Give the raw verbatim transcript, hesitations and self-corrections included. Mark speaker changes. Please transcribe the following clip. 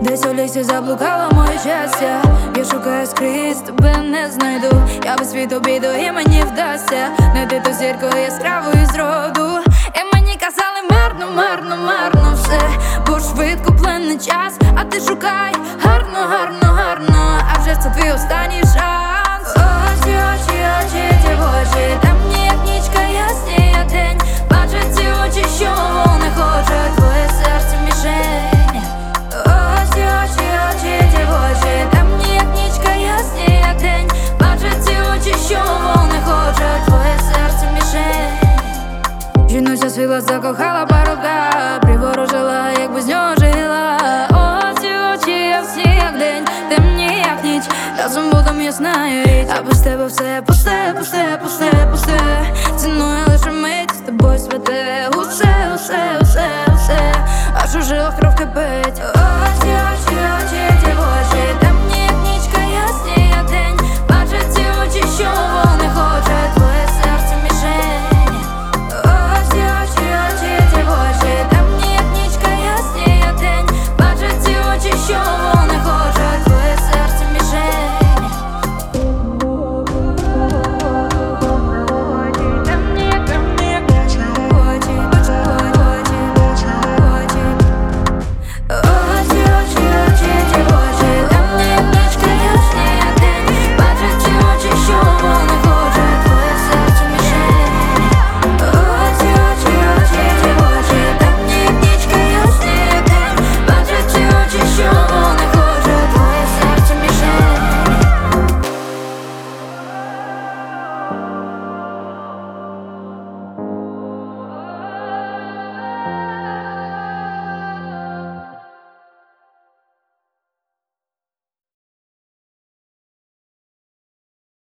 Speaker 1: Десь у лісі заблукало моє щастя. Я шукаю скрізь, тебе не знайду. Я без світу біду і мені вдасться знайти ту зірку яскравою з роду. І мені казали марно, марно, марно все, бо швидко плине час. А ти шукай гарно, гарно, гарно, а вже це твій останній шанс. Очі, очі, очі, ті очі, темні як нічка, ясні як день. Бачать ці очі, що вони хочуть, твоє серце мішень. Очі, очі, очі, ті очі, темні як нічка, ясні як день. Бачать ці очі, що вони хочуть, твоє серце мішень. Жіноча свіла закохала парубка, приворожила, як без нього жила. Очі, очі, ясні як день, темні як ніч, разом будем ясна річ. А без тебе все пусте, пусте, пусте, пусте. Ціною